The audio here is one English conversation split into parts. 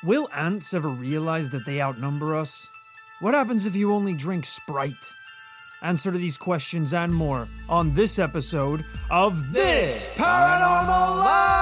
Will ants ever realize that they outnumber us? What happens if you only drink Sprite? Answer to these questions and more on this episode of This Paranormal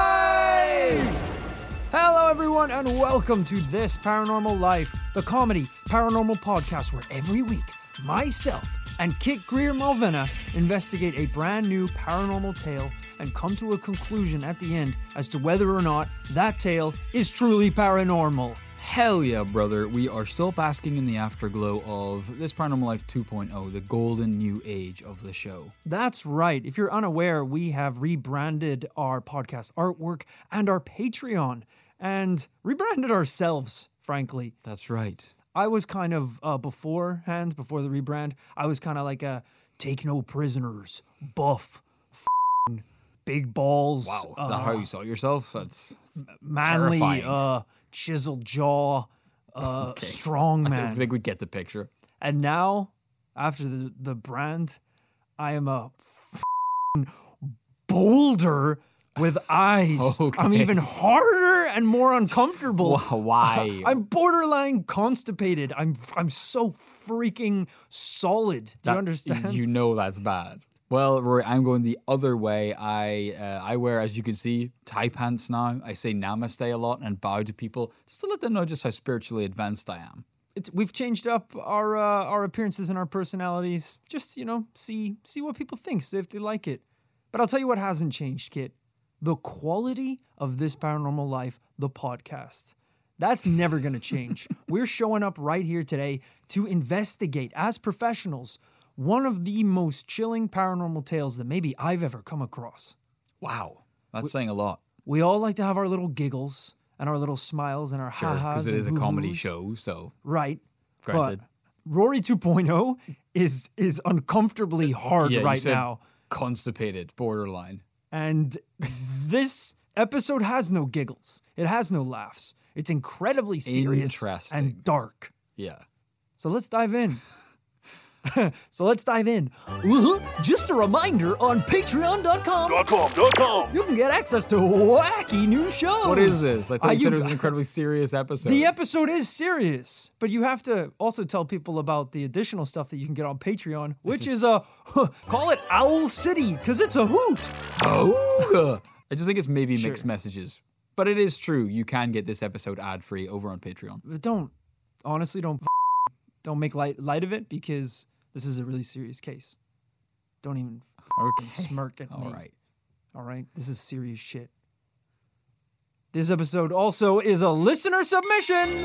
Life! Hello everyone and welcome to This Paranormal Life, the comedy paranormal podcast where every week, myself and Kit Greer-Malvena investigate a brand new paranormal tale and come to a conclusion at the end as to whether or not that tale is truly paranormal. Hell yeah, brother. We are still basking in the afterglow of This Paranormal Life 2.0, the golden new age of the show. That's right. If you're unaware, we have rebranded our podcast artwork and our Patreon and rebranded ourselves, frankly. That's right. I was kind of, before the rebrand, I was kind of like a take no prisoners, buff, big balls. Wow. Is that how you saw yourself? That's manly, terrifying. Chiseled jaw, strong man. I think we get the picture. And now, after the brand, I am a boulder with eyes. Okay. I'm even harder and more uncomfortable. Why? I'm borderline constipated. I'm so freaking solid. Do you understand? You know that's bad. Well, Rory, I'm going the other way. I wear, as you can see, tie pants now. I say namaste a lot and bow to people just to let them know just how spiritually advanced I am. We've changed up our appearances and our personalities. Just, see what people think, see if they like it. But I'll tell you what hasn't changed, Kit. The quality of This Paranormal Life, the podcast. That's never going to change. We're showing up right here today to investigate, as professionals, one of the most chilling paranormal tales that maybe I've ever come across. Wow. That's saying a lot. We all like to have our little giggles and our little smiles and our ha-has Because it is a and comedy hoo-hoos. show, so. Right. Granted. But Rory 2.0 is uncomfortably hard Yeah, right you said now. Constipated, borderline. And this episode has no giggles. It has no laughs. It's incredibly serious Interesting. and dark. Yeah. So let's dive in. Just a reminder, on patreon.com, you can get access to wacky new shows. What is this? I thought you said it was an incredibly serious episode. The episode is serious, but you have to also tell people about the additional stuff that you can get on Patreon, which is call it Owl City, because it's a hoot. Oh! I just think it's maybe Sure. mixed messages. But it is true. You can get this episode ad-free over on Patreon. But don't make light of it, because this is a really serious case. Don't even smirk at me. All right? This is serious shit. This episode also is a listener submission.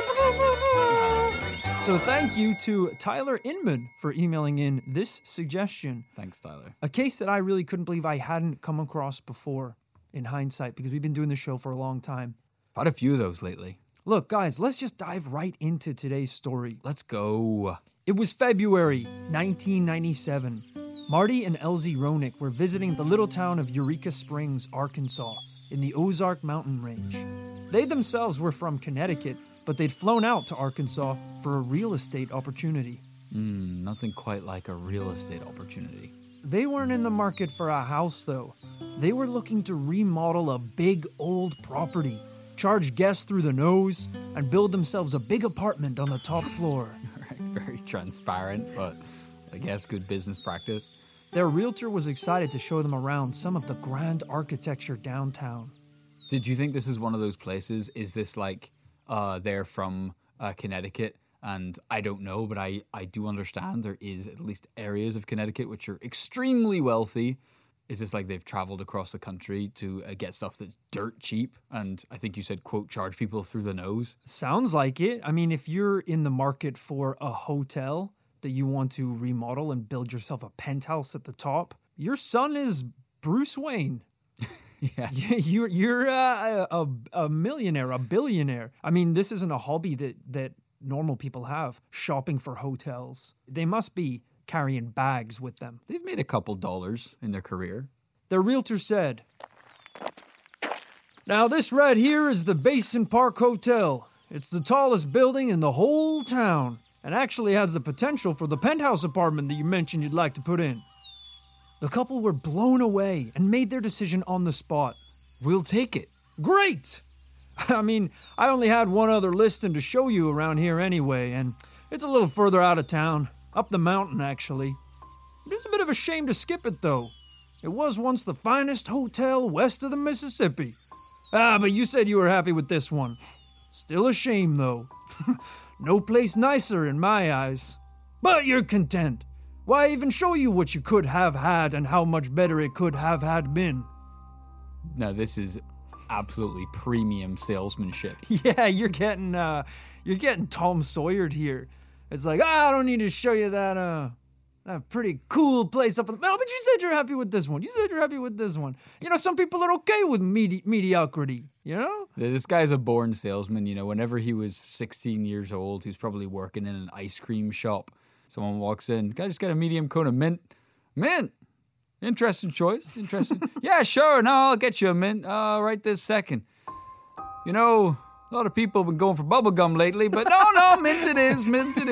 So thank you to Tyler Inman for emailing in this suggestion. Thanks, Tyler. A case that I really couldn't believe I hadn't come across before in hindsight, because we've been doing this show for a long time. I've had a few of those lately. Look, guys, let's just dive right into today's story. Let's go. It was February 1997. Marty and Elsie Ronick were visiting the little town of Eureka Springs, Arkansas, in the Ozark mountain range. They themselves were from Connecticut, but they'd flown out to Arkansas for a real estate opportunity. Nothing quite like a real estate opportunity. They weren't in the market for a house, though. They were looking to remodel a big old property, charge guests through the nose, and build themselves a big apartment on the top floor. Right, very transparent, but I guess good business practice. Their realtor was excited to show them around some of the grand architecture downtown. Did you think this is one of those places? Is this like they're from Connecticut? And I don't know, but I do understand there is at least areas of Connecticut which are extremely wealthy. Is this like they've traveled across the country to get stuff that's dirt cheap? And I think you said, quote, charge people through the nose. Sounds like it. I mean, if you're in the market for a hotel that you want to remodel and build yourself a penthouse at the top, your son is Bruce Wayne. Yeah. You're a millionaire, a billionaire. I mean, this isn't a hobby that normal people have, shopping for hotels. They must be carrying bags with them. They've made a couple dollars in their career. Their realtor said, "Now this right here is the Basin Park Hotel. It's the tallest building in the whole town, and actually has the potential for the penthouse apartment that you mentioned you'd like to put in." The couple were blown away and made their decision on the spot. We'll take it. Great! I mean, I only had one other listing to show you around here anyway, and it's a little further out of town. Up the mountain, actually. It's a bit of a shame to skip it, though. It was once the finest hotel west of the Mississippi. But you said you were happy with this one. Still a shame, though. No place nicer in my eyes. But you're content. Why even show you what you could have had and how much better it could have had been? Now, this is absolutely premium salesmanship. Yeah, you're getting Tom Sawyered here. It's like, I don't need to show you that pretty cool place up in the... No, but you said you're happy with this one. You said you're happy with this one. You know, some people are okay with mediocrity, you know? This guy's a born salesman. You know, whenever he was 16 years old, he was probably working in an ice cream shop. Someone walks in, can I just get a medium cone of mint? Mint! Interesting choice. Interesting. Yeah, sure. No, I'll get you a mint right this second. You know, a lot of people have been going for bubblegum lately, but no, mint it is.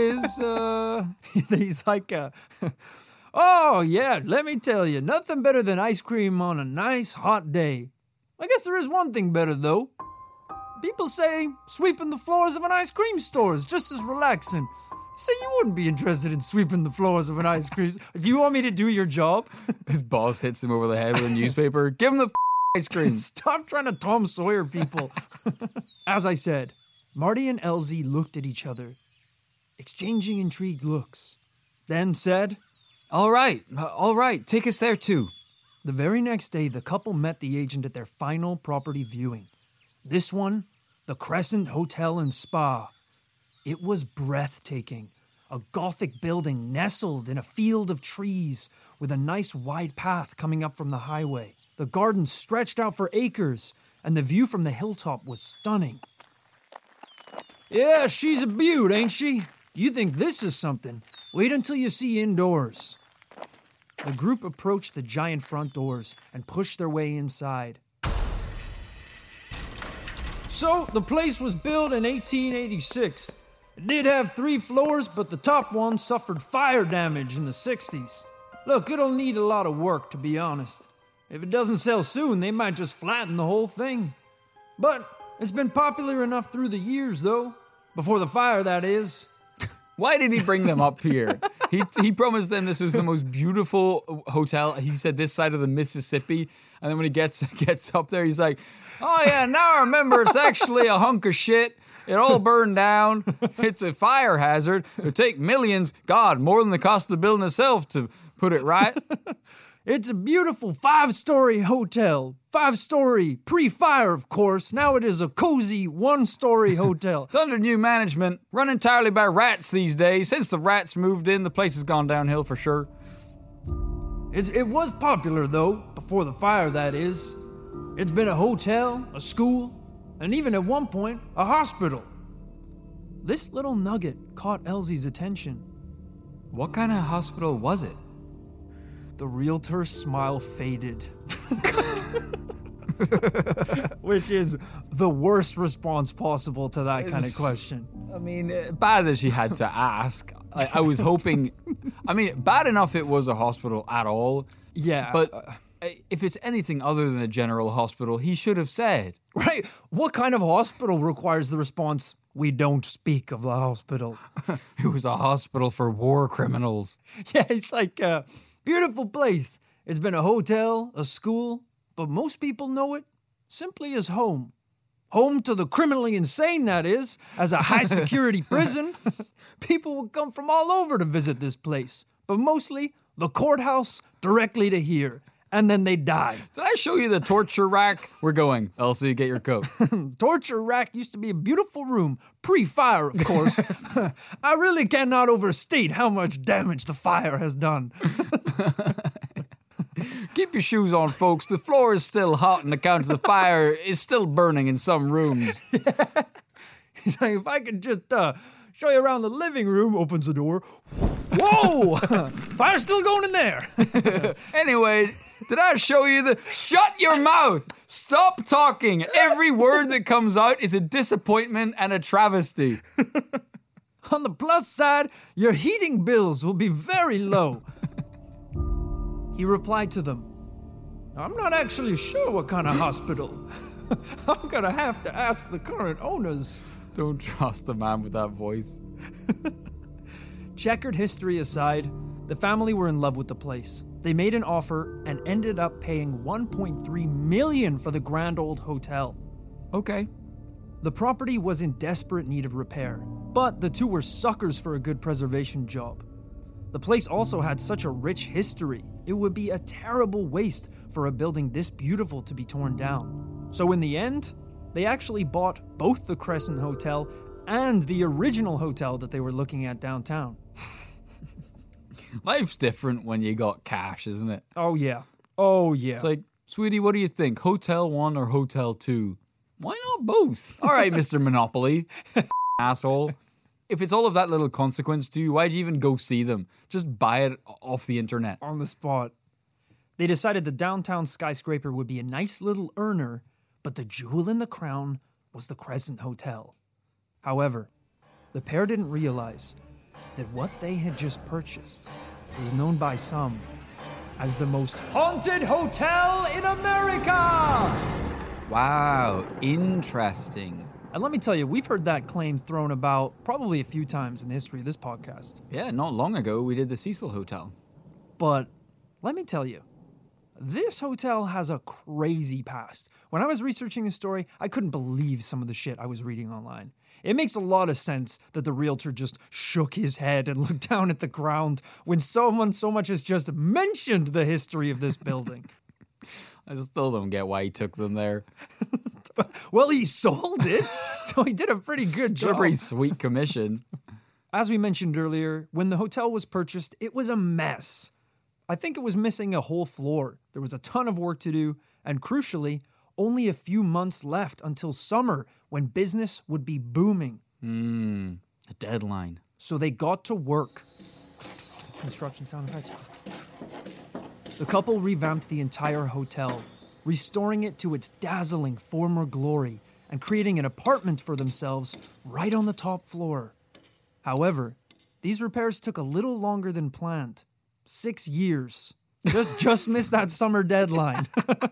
He's like, oh, yeah, let me tell you, nothing better than ice cream on a nice hot day. I guess there is one thing better, though. People say sweeping the floors of an ice cream store is just as relaxing. Say you wouldn't be interested in sweeping the floors of an ice cream. Do you want me to do your job? His boss hits him over the head with a newspaper. Give him the ice cream. Stop trying to Tom Sawyer people. As I said, Marty and Elsie looked at each other, exchanging intrigued looks, then said, All right, take us there too. The very next day, the couple met the agent at their final property viewing. This one, the Crescent Hotel and Spa. It was breathtaking. A Gothic building nestled in a field of trees with a nice wide path coming up from the highway. The garden stretched out for acres, and the view from the hilltop was stunning. Yeah, she's a beaut, ain't she? You think this is something? Wait until you see indoors. The group approached the giant front doors and pushed their way inside. So, the place was built in 1886. It did have 3 floors, but the top one suffered fire damage in the 60s. Look, it'll need a lot of work, to be honest. If it doesn't sell soon, they might just flatten the whole thing. But it's been popular enough through the years, though. Before the fire, that is. Why did he bring them up here? He promised them this was the most beautiful hotel. He said this side of the Mississippi. And then when he gets up there, he's like, oh yeah, now I remember it's actually a hunk of shit. It all burned down. It's a fire hazard. It'll take millions, God, more than the cost of the building itself to put it right. It's a beautiful 5-story hotel. 5-story, pre-fire, of course. Now it is a cozy 1-story hotel. It's under new management, run entirely by rats these days. Since the rats moved in, the place has gone downhill for sure. It was popular, though, before the fire, that is. It's been a hotel, a school, and even at one point, a hospital. This little nugget caught Elsie's attention. What kind of hospital was it? The realtor's smile faded. Which is the worst response possible to that kind of question. I mean, bad as she had to ask. I was hoping... I mean, bad enough it was a hospital at all. Yeah. But if it's anything other than a general hospital, he should have said. Right. What kind of hospital requires the response, we don't speak of the hospital? It was a hospital for war criminals. Yeah, it's like a beautiful place. It's been a hotel, a school, but most people know it simply as home. Home to the criminally insane, that is, as a high-security prison. People will come from all over to visit this place, but mostly the courthouse directly to here. And then they die. Did I show you the torture rack? We're going. Elsie, get your coat. Torture rack used to be a beautiful room, pre-fire, of course. I really cannot overstate how much damage the fire has done. Keep your shoes on, folks. The floor is still hot on account of the fire is still burning in some rooms. Yeah. He's like, if I could just show you around the living room, opens the door. Whoa! Fire's still going in there. Anyway, did I show you the... Shut your mouth! Stop talking! Every word that comes out is a disappointment and a travesty. On the plus side, your heating bills will be very low. He replied to them, I'm not actually sure what kind of hospital. I'm gonna have to ask the current owners. Don't trust the man with that voice. Checkered history aside, the family were in love with the place. They made an offer and ended up paying $1.3 million for the grand old hotel. Okay. The property was in desperate need of repair, but the two were suckers for a good preservation job. The place also had such a rich history, it would be a terrible waste for a building this beautiful to be torn down. So in the end, they actually bought both the Crescent Hotel and the original hotel that they were looking at downtown. Life's different when you got cash, isn't it? Oh yeah. Oh yeah. It's like, sweetie, what do you think? Hotel 1 or Hotel 2? Why not both? All right, Mr. Monopoly. Asshole. If it's all of that little consequence to you, why'd you even go see them? Just buy it off the internet. On the spot. They decided the downtown skyscraper would be a nice little earner, but the jewel in the crown was the Crescent Hotel. However, the pair didn't realize that what they had just purchased was known by some as the most haunted hotel in America! Wow, interesting. And let me tell you, we've heard that claim thrown about probably a few times in the history of this podcast. Yeah, not long ago we did the Cecil Hotel. But let me tell you, this hotel has a crazy past. When I was researching this story, I couldn't believe some of the shit I was reading online. It makes a lot of sense that the realtor just shook his head and looked down at the ground when someone so much as just mentioned the history of this building. I still don't get why he took them there. Well, he sold it, so he did a pretty good Got a job. pretty sweet commission. As we mentioned earlier, when the hotel was purchased, it was a mess. I think it was missing a whole floor. There was a ton of work to do, and crucially, only a few months left until summer when business would be booming. A deadline. So they got to work. Construction sound effects. The couple revamped the entire hotel, restoring it to its dazzling former glory and creating an apartment for themselves right on the top floor. However, these repairs took a little longer than planned. 6 years. Just missed that summer deadline.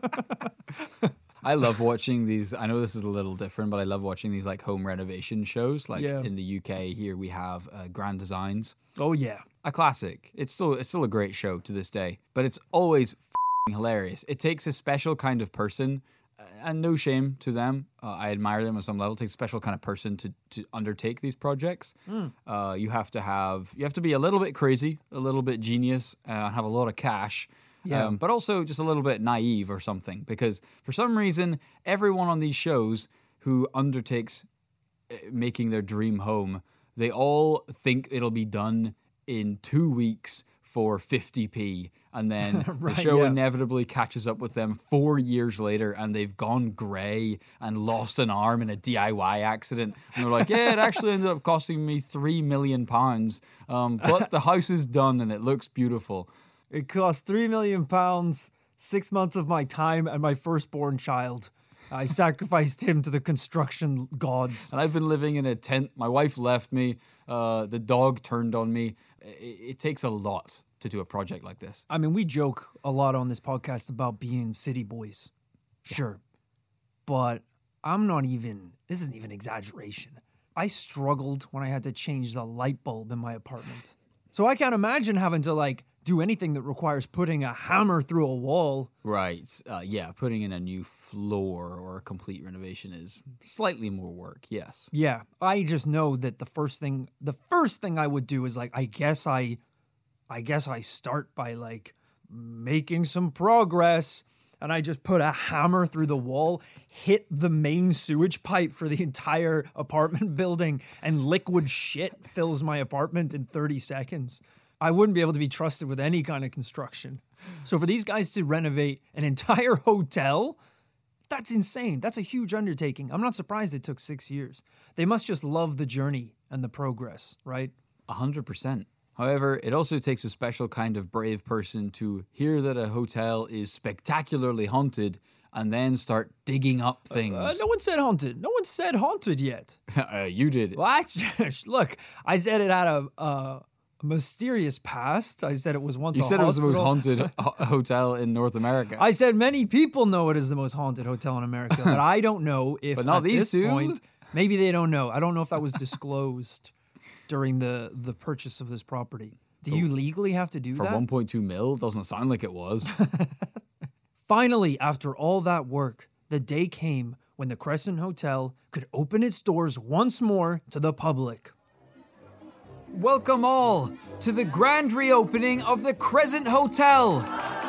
I love watching these. I know this is a little different, but I love watching these like home renovation shows. Like in the UK here, we have Grand Designs. Oh yeah. A classic. It's still a great show to this day, but it's always f***ing hilarious. It takes a special kind of person, and no shame to them. I admire them on some level. It takes a special kind of person to undertake these projects. You have to be a little bit crazy, a little bit genius, have a lot of cash. Yeah. But also just a little bit naive or something, because for some reason, everyone on these shows who undertakes making their dream home, they all think it'll be done in 2 weeks for 50p, and then Right, the show yeah. inevitably catches up with them 4 years later, and they've gone grey and lost an arm in a DIY accident, and they're like, yeah, it actually ended up costing me £3 million, but the house is done and it looks beautiful. It cost £3 million, 6 months of my time, and my firstborn child. I sacrificed him to the construction gods. And I've been living in a tent. My wife left me. The dog turned on me. It takes a lot to do a project like this. I mean, we joke a lot on this podcast about being city boys. Sure. But this isn't even exaggeration. I struggled when I had to change the light bulb in my apartment. So I can't imagine having to do anything that requires putting a hammer through a wall. Right. Yeah, putting in a new floor or a complete renovation is slightly more work, yes. Yeah, I just know that the first thing I would do is I guess I start by making some progress, and I just put a hammer through the wall, hit the main sewage pipe for the entire apartment building, and liquid shit fills my apartment in 30 seconds. I wouldn't be able to be trusted with any kind of construction. So for these guys to renovate an entire hotel, that's insane. That's a huge undertaking. I'm not surprised it took 6 years. They must just love the journey and the progress, right? 100%. However, it also takes a special kind of brave person to hear that a hotel is spectacularly haunted and then start digging up things. No one said haunted. No one said haunted yet. You did. Well, look, I said it had a mysterious past. I said it was once You a said it was the most hospital. haunted hotel in North America. I said many people know it is the most haunted hotel in America, but I don't know if But not at these this two. point, maybe they don't know. I don't know if that was disclosed during the purchase of this property. Do you legally have to do For that? 1.2 mil, doesn't sound like it was. Finally, after all that work, the day came when the Crescent Hotel could open its doors once more to the public. Welcome all to the grand reopening of the Crescent Hotel.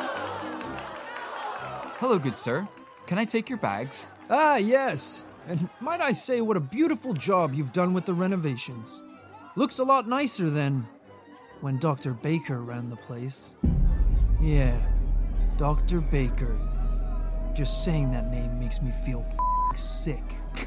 Hello, good sir. Can I take your bags? Ah, yes. And might I say what a beautiful job you've done with the renovations. Looks a lot nicer than when Dr. Baker ran the place. Yeah, Dr. Baker. Just saying that name makes me feel sick.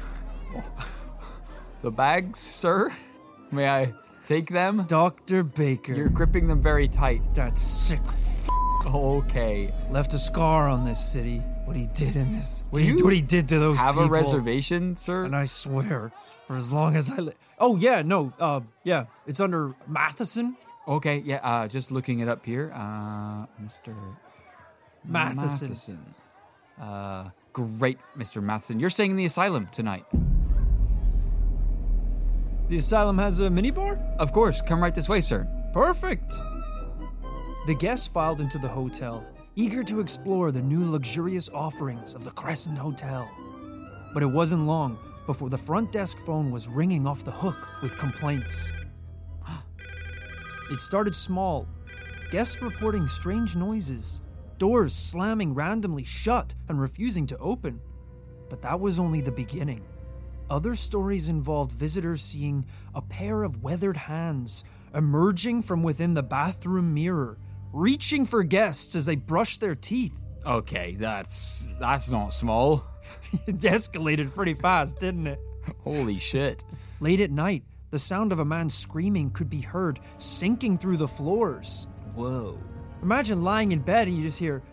The bags, sir? May I take them? Dr. Baker. You're gripping them very tight. That sick Okay. left a scar on this city. What he did in this. What you he did to those Have people. a reservation, sir? And I swear, for as long as I live. Oh, yeah, no. Yeah, it's under Matheson. Okay, yeah, just looking it up here. Mr. Matheson. Great, Mr. Matheson. You're staying in the asylum tonight. The asylum has a minibar? Of course, come right this way, sir. Perfect. The guests filed into the hotel, eager to explore the new luxurious offerings of the Crescent Hotel. But it wasn't long before the front desk phone was ringing off the hook with complaints. It started small, guests reporting strange noises, doors slamming randomly shut and refusing to open. But that was only the beginning. Other stories involved visitors seeing a pair of weathered hands emerging from within the bathroom mirror, reaching for guests as they brushed their teeth. Okay, that's not small. It escalated pretty fast, didn't it? Holy shit. Late at night, the sound of a man screaming could be heard sinking through the floors. Whoa. Imagine lying in bed and you just hear,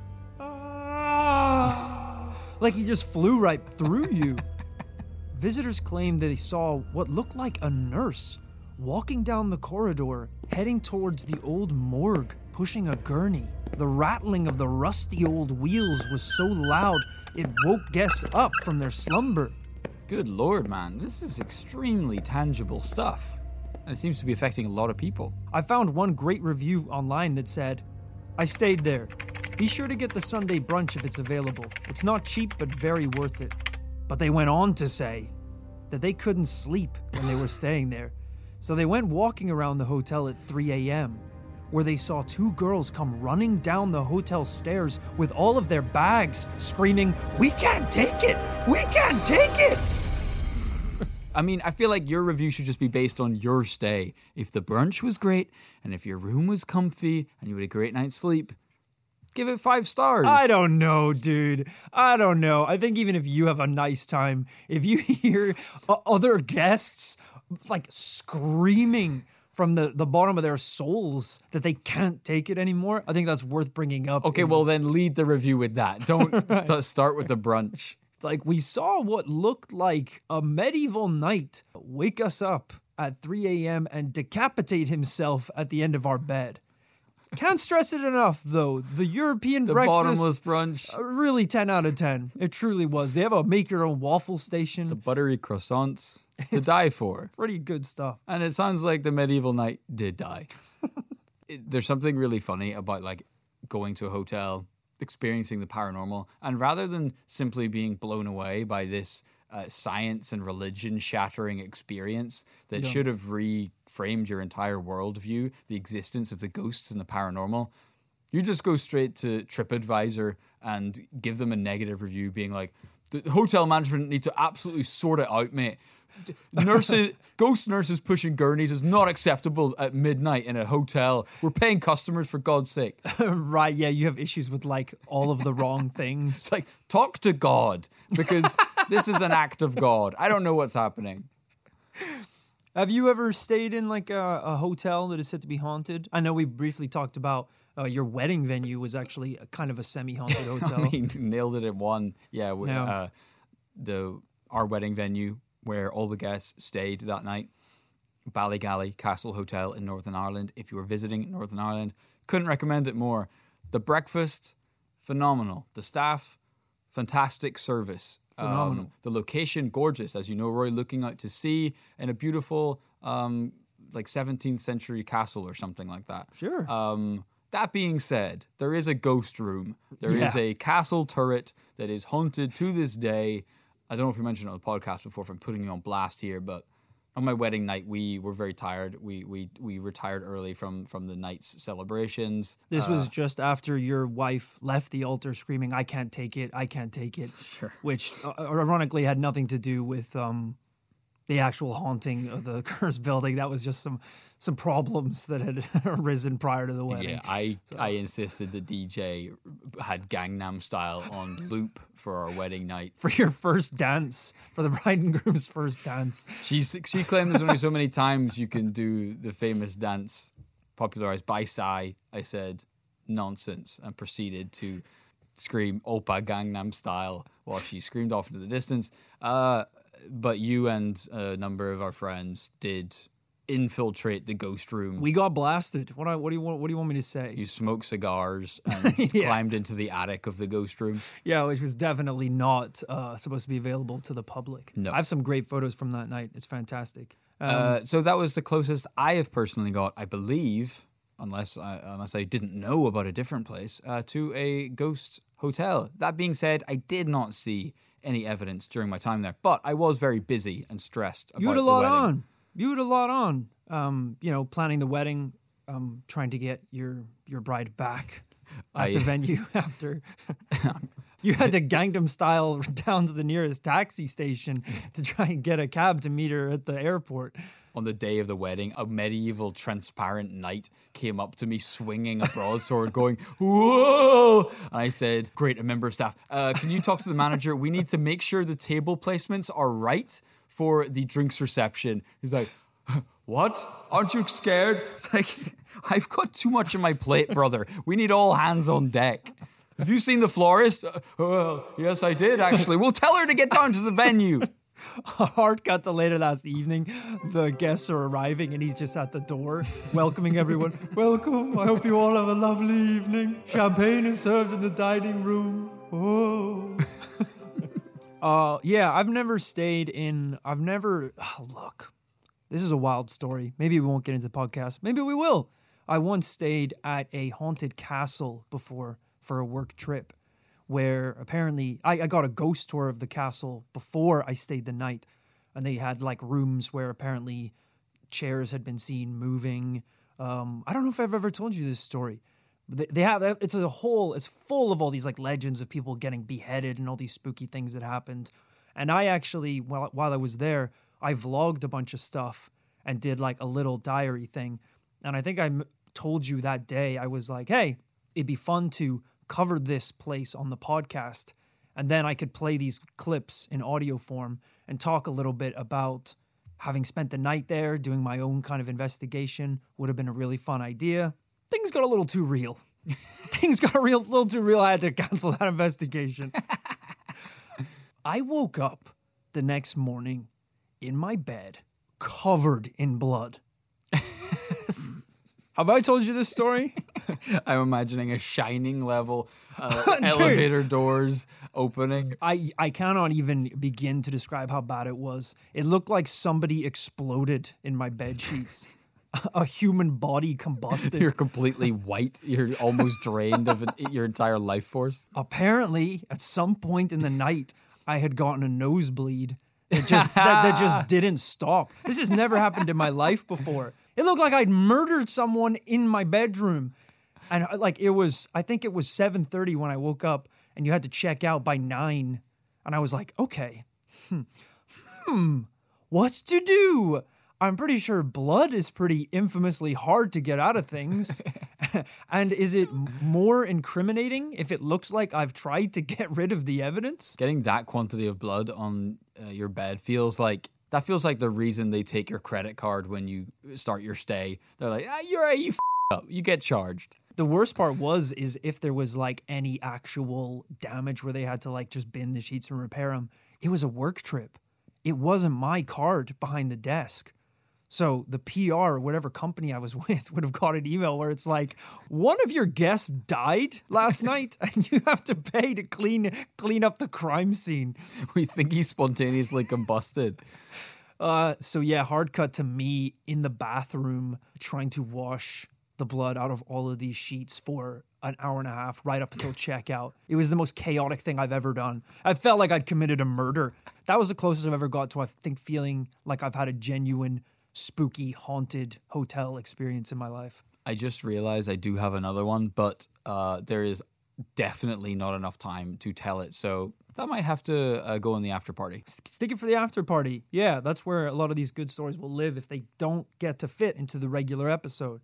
"Ah," like he just flew right through you. Visitors claimed that they saw what looked like a nurse walking down the corridor, heading towards the old morgue, pushing a gurney. The rattling of the rusty old wheels was so loud, it woke guests up from their slumber. Good lord, man. This is extremely tangible stuff. And it seems to be affecting a lot of people. I found one great review online that said, "I stayed there. Be sure to get the Sunday brunch if it's available. It's not cheap, but very worth it." But they went on to say that they couldn't sleep when they were staying there. So they went walking around the hotel at 3 a.m., where they saw two girls come running down the hotel stairs with all of their bags, screaming, "We can't take it! We can't take it!" I mean, I feel like your review should just be based on your stay. If the brunch was great, and if your room was comfy, and you had a great night's sleep, give it 5 stars. I don't know, dude. I don't know. I think even if you have a nice time, if you hear other guests like screaming from the bottom of their souls that they can't take it anymore, I think that's worth bringing up. Okay, well then lead the review with that. Don't start with the brunch. It's like, we saw what looked like a medieval knight wake us up at 3 a.m. and decapitate himself at the end of our bed. Can't stress it enough, though. The European The breakfast, bottomless brunch. really 10 out of 10. It truly was. They have a make-your-own waffle station. The buttery croissants to die for. Pretty good stuff. And it sounds like the medieval knight did die. There's something really funny about like going to a hotel, experiencing the paranormal, and rather than simply being blown away by this science and religion shattering experience that should have reframed your entire worldview, the existence of the ghosts and the paranormal, you just go straight to TripAdvisor and give them a negative review being like, the hotel management need to absolutely sort it out, mate. Ghost nurses pushing gurneys is not acceptable at midnight in a hotel. We're paying customers, for God's sake. Right, yeah, you have issues with like all of the wrong things. It's like, talk to God, because this is an act of God. I don't know what's happening. Have you ever stayed in like a hotel that is said to be haunted? I know we briefly talked about your wedding venue was actually a kind of a semi-haunted hotel. I mean, nailed it in one. Yeah, Yeah. Our wedding venue where all the guests stayed that night. Ballygally Castle Hotel in Northern Ireland. If you were visiting Northern Ireland, couldn't recommend it more. The breakfast, phenomenal. The staff, fantastic service. Phenomenal. The location, gorgeous, as you know, Roy, looking out to sea in a beautiful, like 17th century castle or something like that. Sure. That being said, there is a ghost room. There is a castle turret that is haunted to this day. I don't know if we mentioned it on the podcast before, if I'm putting you on blast here, but on my wedding night, we were very tired. We retired early from the night's celebrations. This was just after your wife left the altar screaming, "I can't take it, I can't take it." Sure. Which ironically had nothing to do with the actual haunting of the cursed building. That was just some problems that had arisen prior to the wedding. Yeah, I insisted the DJ had Gangnam Style on loop for our wedding night. For your first dance, for the bride and groom's first dance. She claimed there's only so many times you can do the famous dance popularized by Psy. I said, nonsense, and proceeded to scream Oppa Gangnam Style while she screamed off into the distance. But you and a number of our friends did infiltrate the ghost room. We got blasted. What do you want me to say? You smoked cigars and climbed into the attic of the ghost room. Yeah, which was definitely not supposed to be available to the public. No. I have some great photos from that night. It's fantastic. So that was the closest I have personally got, I believe, unless I didn't know about a different place, to a ghost hotel. That being said, I did not see any evidence during my time there, but I was very busy and stressed about You had a the lot wedding. on. You had a lot on. Planning the wedding, trying to get your bride back at the venue after. You had to Gangnam Style down to the nearest taxi station to try and get a cab to meet her at the airport. On the day of the wedding, a medieval transparent knight came up to me swinging a broadsword going, "Whoa!" And I said, "Great, a member of staff. Can you talk to the manager? We need to make sure the table placements are right for the drinks reception." He's like, "What? Aren't you scared?" It's like, I've got too much on my plate, brother. We need all hands on deck. Have you seen the florist? Well, yes, I did, actually. We'll tell her to get down to the venue. A hard cut to later last evening. The guests are arriving and he's just at the door welcoming everyone. "Welcome. I hope you all have a lovely evening. Champagne is served in the dining room." Oh. I've never look. This is a wild story. Maybe we won't get into the podcast. Maybe we will. I once stayed at a haunted castle before for a work trip, where apparently I got a ghost tour of the castle before I stayed the night. And they had like rooms where apparently chairs had been seen moving. I don't know if I've ever told you this story. They have, it's full of all these like legends of people getting beheaded and all these spooky things that happened. And I actually, while I was there, I vlogged a bunch of stuff and did like a little diary thing. And I think I told you that day, I was like, hey, it'd be fun to cover this place on the podcast, and then I could play these clips in audio form and talk a little bit about having spent the night there, doing my own kind of investigation. Would have been a really fun idea. Things got a little too real. Things got a little too real. I had to cancel that investigation. I woke up the next morning in my bed, covered in blood. Have I told you this story? I'm imagining a Shining level, elevator doors opening. I cannot even begin to describe how bad it was. It looked like somebody exploded in my bed sheets. A human body combusted. You're completely white. You're almost drained of your entire life force. Apparently, at some point in the night, I had gotten a nosebleed that just didn't stop. This has never happened in my life before. It looked like I'd murdered someone in my bedroom. And like I think it was 7:30 when I woke up, and you had to check out by 9. And I was like, okay, what's to do? I'm pretty sure blood is pretty infamously hard to get out of things. And is it more incriminating if it looks like I've tried to get rid of the evidence? Getting that quantity of blood on your bed feels like the reason they take your credit card when you start your stay. They're like, you up. You get charged. The worst part is if there was like any actual damage where they had to like just bin the sheets and repair them. It was a work trip. It wasn't my card behind the desk. So the PR or whatever company I was with would have got an email where it's like, one of your guests died last night and you have to pay to clean up the crime scene. We think he spontaneously combusted. So yeah, hard cut to me in the bathroom trying to wash the blood out of all of these sheets for an hour and a half right up until checkout. It was the most chaotic thing I've ever done. I felt like I'd committed a murder. That was the closest I've ever got to, I think, feeling like I've had a genuine, spooky, haunted hotel experience in my life. I just realized I do have another one, but there is definitely not enough time to tell it. So that might have to go in the after party. Stick it for the after party. Yeah, that's where a lot of these good stories will live if they don't get to fit into the regular episode.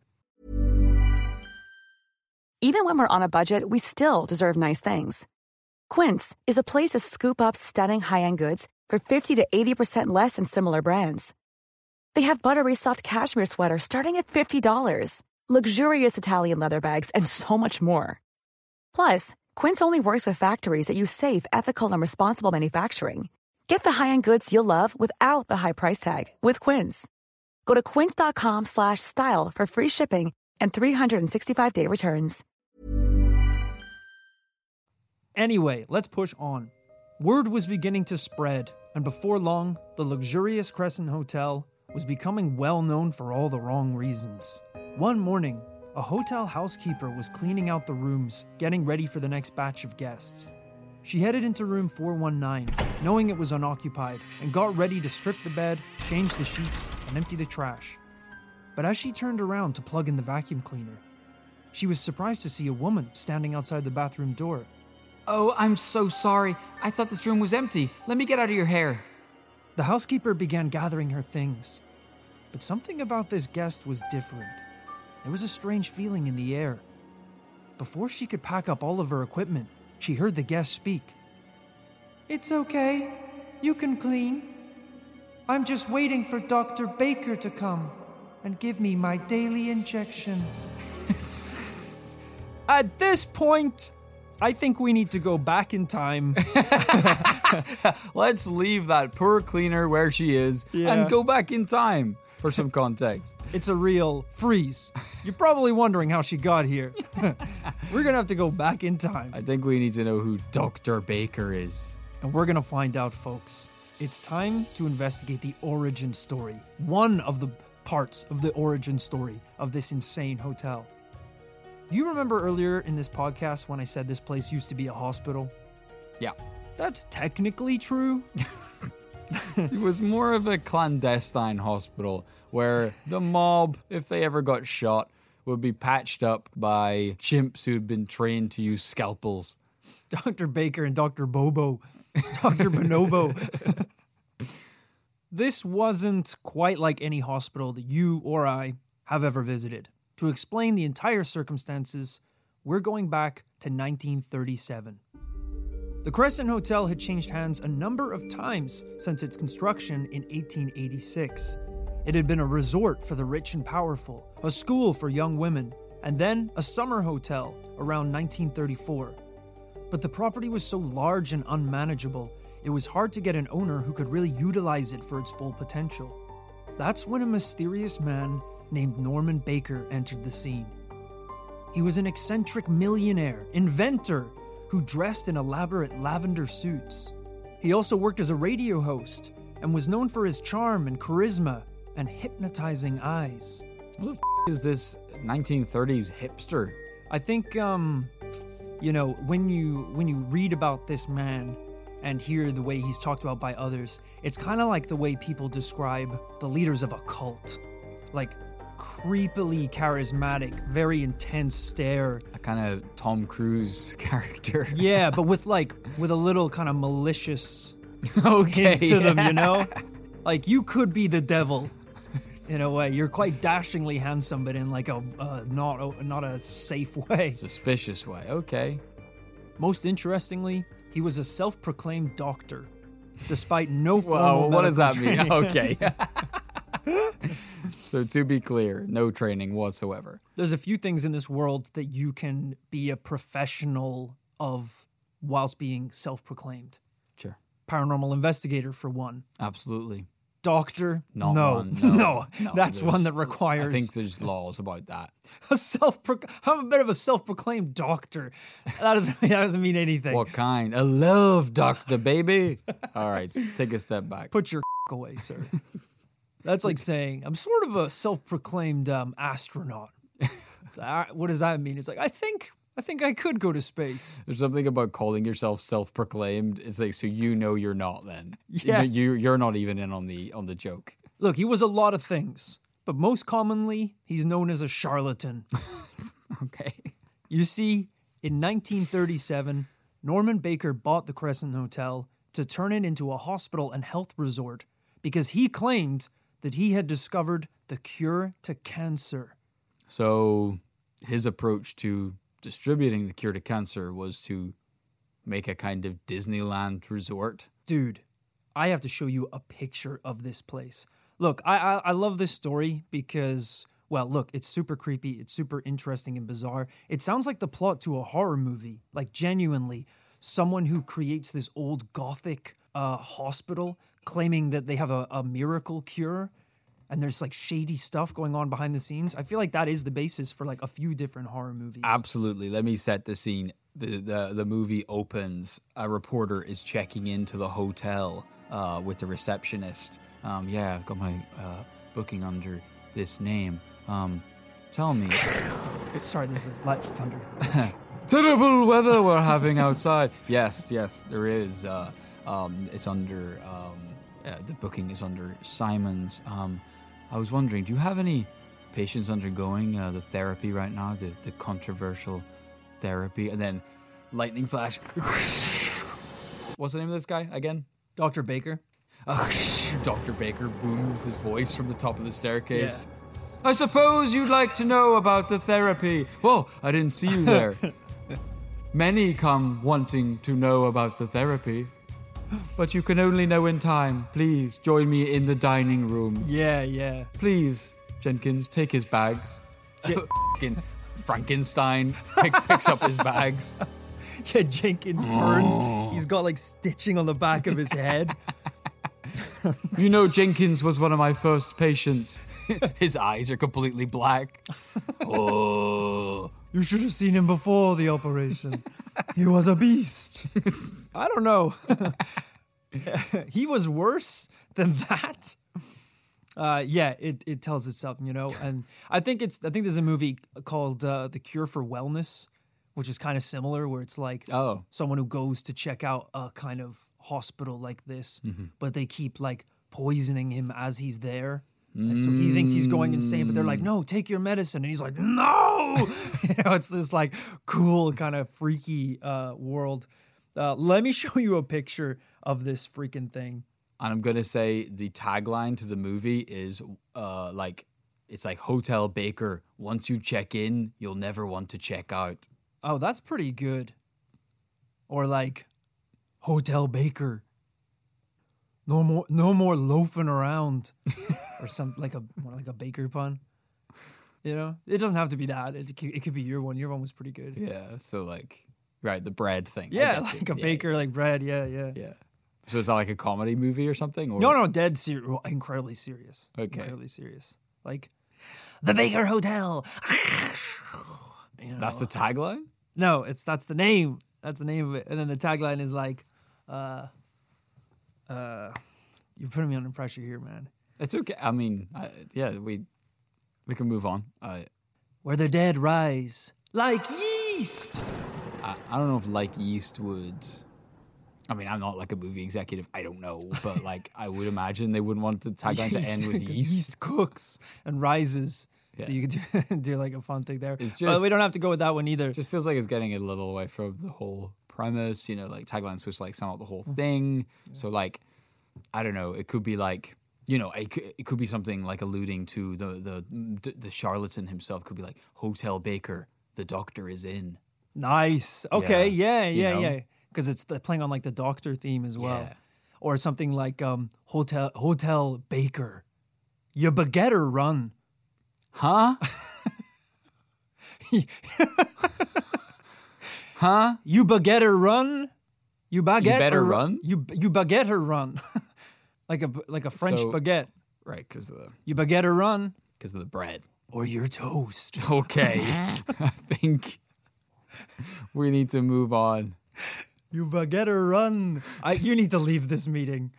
Even when we're on a budget, we still deserve nice things. Quince is a place to scoop up stunning high-end goods for 50 to 80% less than similar brands. They have buttery soft cashmere sweaters starting at $50, luxurious Italian leather bags, and so much more. Plus, Quince only works with factories that use safe, ethical, and responsible manufacturing. Get the high-end goods you'll love without the high price tag with Quince. Go to quince.com/style for free shipping and 365-day returns. Anyway, let's push on. Word was beginning to spread, and before long, the luxurious Crescent Hotel was becoming well known for all the wrong reasons. One morning, a hotel housekeeper was cleaning out the rooms, getting ready for the next batch of guests. She headed into room 419, knowing it was unoccupied, and got ready to strip the bed, change the sheets, and empty the trash. But as she turned around to plug in the vacuum cleaner, she was surprised to see a woman standing outside the bathroom door. Oh, I'm so sorry. I thought this room was empty. Let me get out of your hair. The housekeeper began gathering her things. But something about this guest was different. There was a strange feeling in the air. Before she could pack up all of her equipment, she heard the guest speak. "It's okay. You can clean. I'm just waiting for Dr. Baker to come and give me my daily injection." At this point, I think we need to go back in time. Let's leave that poor cleaner where she is and go back in time for some context. It's a real freeze. You're probably wondering how she got here. We're going to have to go back in time. I think we need to know who Dr. Baker is. And we're going to find out, folks. It's time to investigate the origin story. One of the parts of the origin story of this insane hotel. You remember earlier in this podcast when I said this place used to be a hospital? Yeah. That's technically true. It was more of a clandestine hospital where the mob, if they ever got shot, would be patched up by chimps who had been trained to use scalpels. Dr. Baker and Dr. Bobo. Dr. Bonobo. This wasn't quite like any hospital that you or I have ever visited. To explain the entire circumstances, we're going back to 1937. The Crescent Hotel had changed hands a number of times since its construction in 1886. It had been a resort for the rich and powerful, a school for young women, and then a summer hotel around 1934. But the property was so large and unmanageable, it was hard to get an owner who could really utilize it for its full potential. That's when a mysterious man named Norman Baker entered the scene. He was an eccentric millionaire, inventor, who dressed in elaborate lavender suits. He also worked as a radio host and was known for his charm and charisma and hypnotizing eyes. Who the is this 1930s hipster? I think, when you read about this man and hear the way he's talked about by others, it's kind of like the way people describe the leaders of a cult. Like, creepily charismatic, very intense stare. A kind of Tom Cruise character. Yeah, but with a little kind of malicious Okay, hint to them, you know? Like, you could be the devil in a way. You're quite dashingly handsome, but in like a not a safe way. Suspicious way. Okay. Most interestingly, he was a self-proclaimed doctor, despite no formal Well, what does that medical mean? training. Okay. So to be clear, no training whatsoever. There's a few things in this world that you can be a professional of whilst being self-proclaimed. Sure. Paranormal investigator, for one. Absolutely. doctor. Not no, one. no, that's one there's- that requires I think there's laws about that. I'm a bit of a self-proclaimed doctor. That doesn't mean anything. What kind? A love doctor, baby. All right, take a step back. Put your away, sir. That's like saying I'm sort of a self-proclaimed astronaut. What does that mean? It's like I think I could go to space. There's something about calling yourself self-proclaimed. It's like, so you're not then. Yeah. You're not even in on the joke. Look, he was a lot of things, but most commonly, he's known as a charlatan. Okay. You see, in 1937, Norman Baker bought the Crescent Hotel to turn it into a hospital and health resort because he claimed that he had discovered the cure to cancer. So his approach to distributing the cure to cancer was to make a kind of Disneyland resort. Dude, I have to show you a picture of this place. Look, I love this story because, well, look, it's super creepy. It's super interesting and bizarre. It sounds like the plot to a horror movie, like genuinely. Someone who creates this old gothic hospital claiming that they have a miracle cure and there's like shady stuff going on behind the scenes. I feel like that is the basis for like a few different horror movies. Absolutely. Let me set the scene. The movie opens. A reporter is checking into the hotel with the receptionist. Yeah, I've got my booking under this name. Tell me. Sorry, there's a light thunder. Terrible weather we're having outside. Yes, there is. It's under. The booking is under Simon's. I was wondering, do you have any patients undergoing the therapy right now? The controversial therapy, and then lightning flash. What's the name of this guy again? Dr. Baker. Dr. Baker booms his voice from the top of the staircase. Yeah. I suppose you'd like to know about the therapy. Whoa, I didn't see you there. Many come wanting to know about the therapy, but you can only know in time. Please join me in the dining room. Yeah. Please, Jenkins, take his bags. Frankenstein picks up his bags. Yeah, Jenkins turns. He's got like stitching on the back of his head. You know, Jenkins was one of my first patients. His eyes are completely black. Oh. You should have seen him before the operation. He was a beast. I don't know. He was worse than that. Yeah, it tells itself, you know. And I think there's a movie called The Cure for Wellness, which is kind of similar, where it's like someone who goes to check out a kind of hospital like this, but they keep like poisoning him as he's there. And so he thinks he's going insane, but they're like, no, take your medicine. And he's like, no! You know, it's this like cool kind of freaky world. Let me show you a picture of this freaking thing. And I'm going to say the tagline to the movie is it's like Hotel Baker. Once you check in, you'll never want to check out. Oh, that's pretty good. Or like Hotel Baker. No more loafing around. Or something like a baker pun. You know? It doesn't have to be that. It could be your one. Your one was pretty good. Yeah, so like, right, the bread thing. Yeah, like a baker, like bread. Yeah. Yeah. So is that like a comedy movie or something? Or? No, dead serious. Incredibly serious. Okay. Incredibly serious. Like, the Baker Hotel. You know? That's the tagline? No, that's the name. That's the name of it. And then the tagline is like, you're putting me under pressure here, man. It's okay. I mean, we can move on. Where the dead rise like yeast. I don't know if like yeast would. I mean, I'm not like a movie executive. I don't know, but like I would imagine they wouldn't want the tagline to end with yeast. Yeast cooks and rises. Yeah. So you could do like a fun thing there. It's just, but we don't have to go with that one either. It just feels like it's getting a little away from the whole premise. You know, like tagline's supposed to like sum up the whole thing. Yeah. So like, I don't know. It could be like, you know, it could be something like alluding to the charlatan himself. Could be like Hotel Baker. The doctor is in. Nice. Okay. Yeah. Because it's playing on like the doctor theme as well. Yeah. Or something like Hotel Baker. You begetter run. Huh? Huh? You begetter run. You better run. You baguette run. Like a French So- baguette. Right, because of You baguette or run, the bread. or you're toast. Okay, I think we need to move on. You baguette or run. You need to leave this meeting.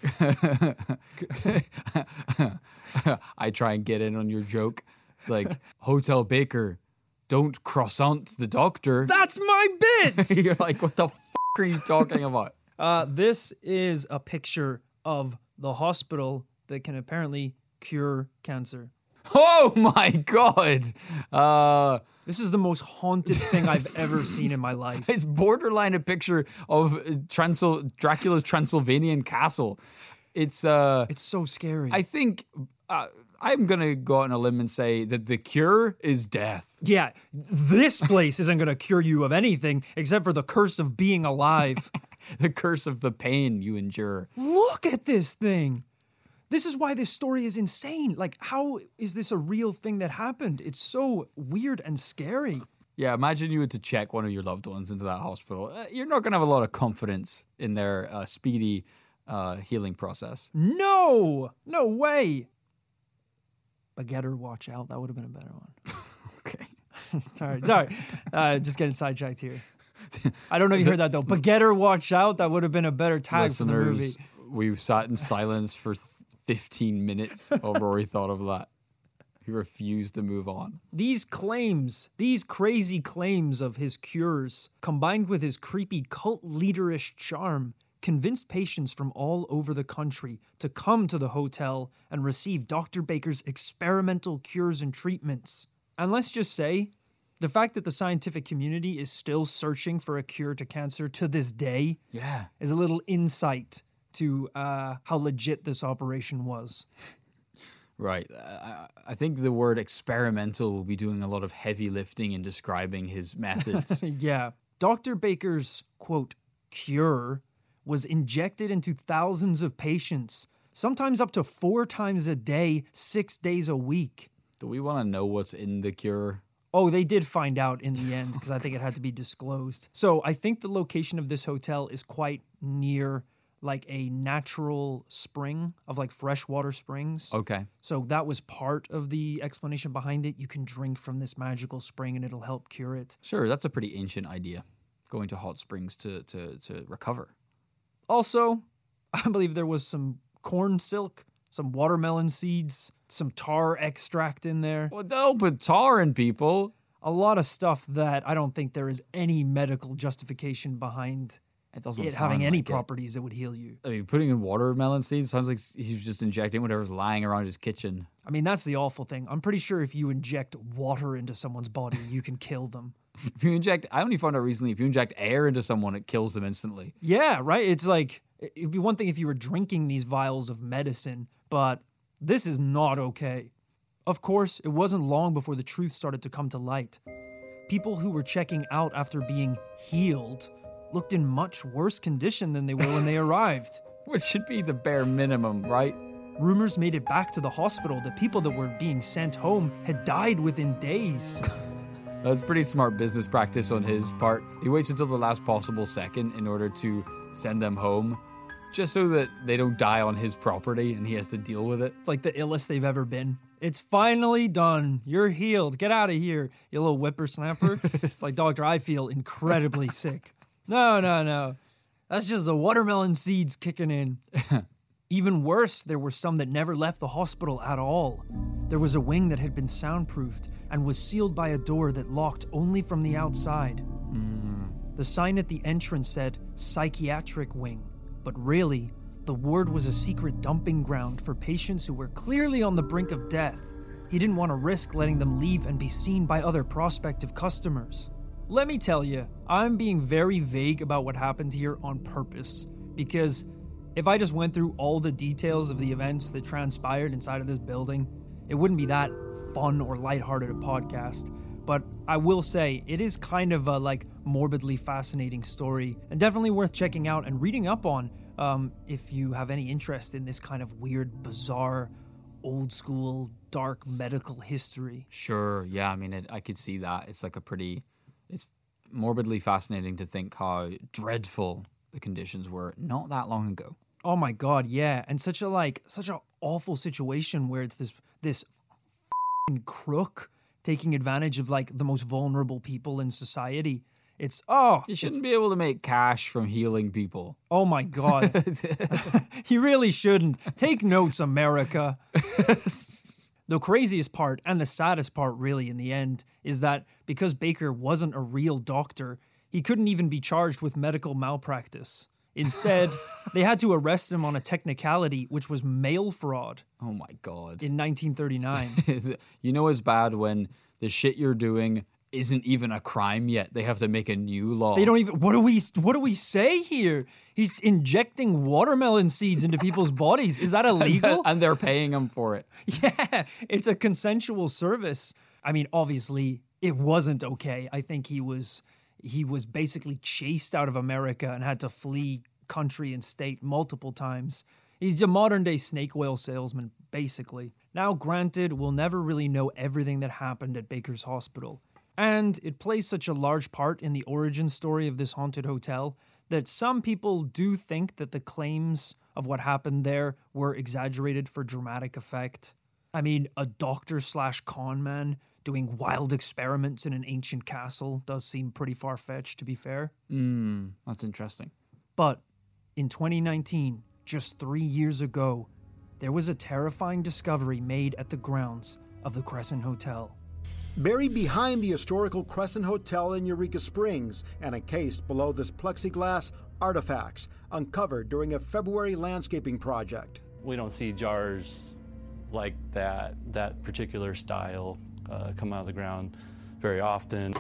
I try and get in on your joke. It's like, Hotel Baker, don't croissant the doctor. That's my bit. You're like, what the are you talking about? This is a picture of the hospital that can apparently cure cancer. Oh my God. This is the most haunted thing I've ever seen in my life. It's borderline a picture of Dracula's Transylvanian castle. It's so scary. I think I'm going to go out on a limb and say that the cure is death. Yeah, this place isn't going to cure you of anything except for the curse of being alive. The curse of the pain you endure. Look at this thing. This is why this story is insane. Like, how is this a real thing that happened? It's so weird and scary. Yeah, imagine you had to check one of your loved ones into that hospital. You're not going to have a lot of confidence in their speedy healing process. No way. Baguette or watch out. That would have been a better one. Okay. Sorry. Just getting sidetracked here. I don't know if you heard that though. Baguette or watch out. That would have been a better tag for the movie. Listeners, we've sat in silence for 15 minutes while Rory thought of that. He refused to move on. These crazy claims of his cures, combined with his creepy cult leaderish charm, convinced patients from all over the country to come to the hotel and receive Dr. Baker's experimental cures and treatments. And let's just say, the fact that the scientific community is still searching for a cure to cancer to this day is a little insight to how legit this operation was. Right. I think the word experimental will be doing a lot of heavy lifting in describing his methods. Yeah. Dr. Baker's, quote, cure was injected into thousands of patients, sometimes up to 4 times a day, 6 days a week. Do we want to know what's in the cure? Oh, they did find out in the end because I think it had to be disclosed. So I think the location of this hotel is quite near like a natural spring of like freshwater springs. Okay. So that was part of the explanation behind it. You can drink from this magical spring and it'll help cure it. Sure, that's a pretty ancient idea. Going to hot springs to recover. Also, I believe there was some corn silk, some watermelon seeds, some tar extract in there. Well, don't put tar in people. A lot of stuff that I don't think there is any medical justification behind It doesn't it sound having any like it. properties that would heal you. I mean, putting in watermelon seeds sounds like he's just injecting whatever's lying around his kitchen. I mean, that's the awful thing. I'm pretty sure if you inject water into someone's body, you can kill them. If you inject, I only found out recently, if you inject air into someone, it kills them instantly. Yeah, right? It's like, it'd be one thing if you were drinking these vials of medicine, but this is not okay. Of course, it wasn't long before the truth started to come to light. People who were checking out after being healed looked in much worse condition than they were when they arrived. Which should be the bare minimum, right? Rumors made it back to the hospital that people that were being sent home had died within days. That's pretty smart business practice on his part. He waits until the last possible second in order to send them home, just so that they don't die on his property and he has to deal with it. It's like the illest they've ever been. It's finally done. You're healed. Get out of here, you little whippersnapper. It's like, doctor, I feel incredibly sick. No. That's just the watermelon seeds kicking in. Even worse, there were some that never left the hospital at all. There was a wing that had been soundproofed and was sealed by a door that locked only from the outside. The sign at the entrance said, psychiatric wing, but really, the ward was a secret dumping ground for patients who were clearly on the brink of death. He didn't want to risk letting them leave and be seen by other prospective customers. Let me tell you, I'm being very vague about what happened here on purpose, because if I just went through all the details of the events that transpired inside of this building, it wouldn't be that fun or lighthearted a podcast. But I will say, it is kind of a morbidly fascinating story, and definitely worth checking out and reading up on if you have any interest in this kind of weird, bizarre, old school, dark medical history. Sure, yeah, I mean, I could see that. It's it's morbidly fascinating to think how dreadful the conditions were not that long ago. Oh my God, yeah. And such a awful situation where it's this f***ing crook taking advantage of like the most vulnerable people in society. You shouldn't be able to make cash from healing people. Oh my God. You really shouldn't. Take notes, America. The craziest part and the saddest part really in the end is that because Baker wasn't a real doctor, he couldn't even be charged with medical malpractice. Instead, they had to arrest him on a technicality, which was mail fraud. Oh my God. In 1939. You know it's bad when the shit you're doing isn't even a crime yet. They have to make a new law. They don't even. What do we say here? He's injecting watermelon seeds into people's bodies. Is that illegal? And they're paying him for it. Yeah, it's a consensual service. I mean, obviously, it wasn't okay. I think he was basically chased out of America and had to flee country and state multiple times. He's a modern-day snake oil salesman, basically. Now, granted, we'll never really know everything that happened at Baker's Hospital. And it plays such a large part in the origin story of this haunted hotel that some people do think that the claims of what happened there were exaggerated for dramatic effect. I mean, a doctor/con man doing wild experiments in an ancient castle does seem pretty far-fetched, to be fair. That's interesting. But in 2019, just 3 years ago, there was a terrifying discovery made at the grounds of the Crescent Hotel. Buried behind the historical Crescent Hotel in Eureka Springs and encased below this plexiglass, artifacts uncovered during a February landscaping project. We don't see jars like that particular style come out of the ground very often.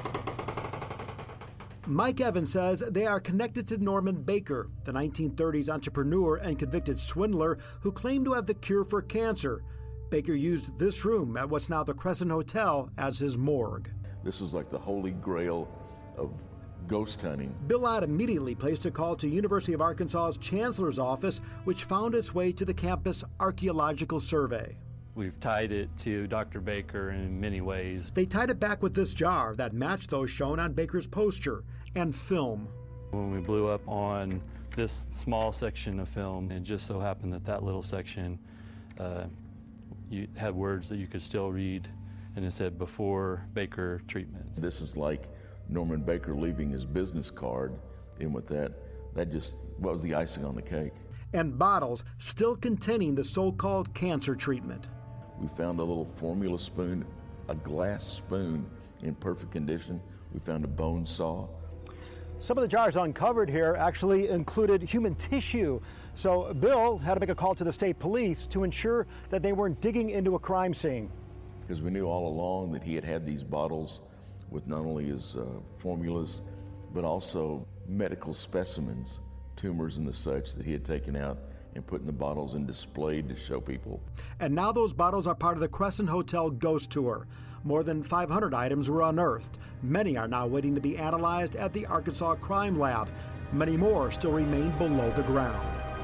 Mike Evans says they are connected to Norman Baker, the 1930s entrepreneur and convicted swindler who claimed to have the cure for cancer. Baker used this room at what's now the Crescent Hotel as his morgue. This was like the holy grail of ghost hunting. Bill Ladd immediately placed a call to University of Arkansas's Chancellor's office, which found its way to the campus archaeological survey. We've tied it to Dr. Baker in many ways. They tied it back with this jar that matched those shown on Baker's poster and film. When we blew up on this small section of film, it just so happened that little section you had words that you could still read, and it said before Baker treatment. This is like Norman Baker leaving his business card, and with that just, what was the icing on the cake? And bottles still containing the so-called cancer treatment. We found a little formula spoon, a glass spoon in perfect condition. We found a bone saw. Some of the jars uncovered here actually included human tissue. So Bill had to make a call to the state police to ensure that they weren't digging into a crime scene. Because we knew all along that he had these bottles with not only his formulas, but also medical specimens, tumors and the such that he had taken out and put in the bottles and displayed to show people. And now those bottles are part of the Crescent Hotel Ghost Tour. More than 500 items were unearthed. Many are now waiting to be analyzed at the Arkansas Crime Lab. Many more still remain below the ground.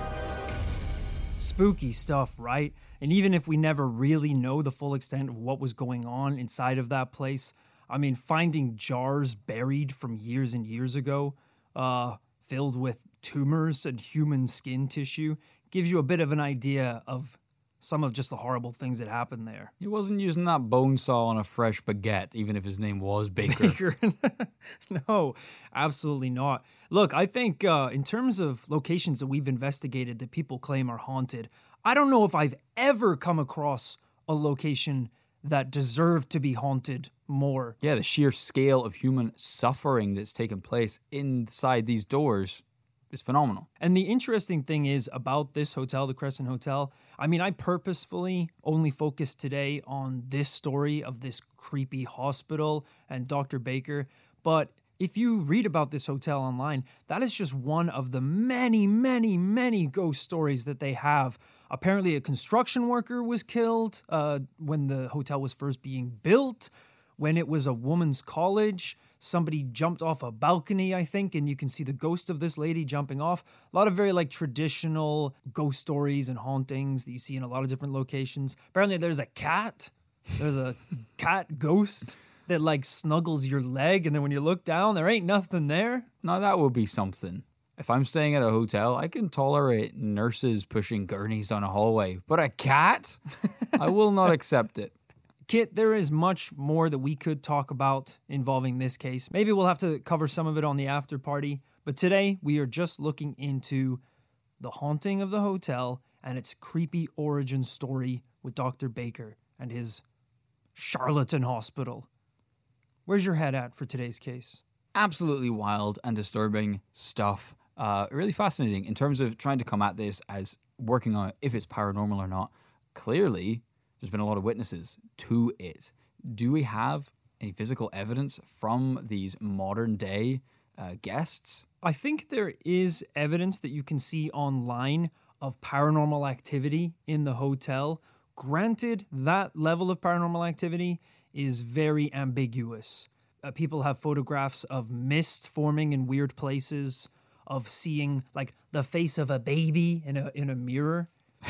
Spooky stuff, right? And even if we never really know the full extent of what was going on inside of that place, I mean, finding jars buried from years and years ago, filled with tumors and human skin tissue, gives you a bit of an idea of some of just the horrible things that happened there. He wasn't using that bone saw on a fresh baguette, even if his name was Baker. No, absolutely not. Look, I think in terms of locations that we've investigated that people claim are haunted, I don't know if I've ever come across a location that deserved to be haunted more. Yeah, the sheer scale of human suffering that's taken place inside these doors is phenomenal. And the interesting thing is about this hotel, the Crescent Hotel, I mean, I purposefully only focused today on this story of this creepy hospital and Dr. Baker, but if you read about this hotel online, that is just one of the many, many, many ghost stories that they have. Apparently, a construction worker was killed when the hotel was first being built. When it was a woman's college, somebody jumped off a balcony, I think, and you can see the ghost of this lady jumping off. A lot of very traditional ghost stories and hauntings that you see in a lot of different locations. Apparently, there's a cat. There's a cat ghost that snuggles your leg, and then when you look down, there ain't nothing there. Now that would be something. If I'm staying at a hotel, I can tolerate nurses pushing gurneys down a hallway, but a cat? I will not accept it. Kit, there is much more that we could talk about involving this case. Maybe we'll have to cover some of it on the after party, but today we are just looking into the haunting of the hotel and its creepy origin story with Dr. Baker and his charlatan hospital. Where's your head at for today's case? Absolutely wild and disturbing stuff. Really fascinating in terms of trying to come at this as working on if it's paranormal or not. Clearly, there's been a lot of witnesses to it. Do we have any physical evidence from these modern day guests? I think there is evidence that you can see online of paranormal activity in the hotel. Granted, that level of paranormal activity is very ambiguous. People have photographs of mist forming in weird places, of seeing like the face of a baby in a mirror.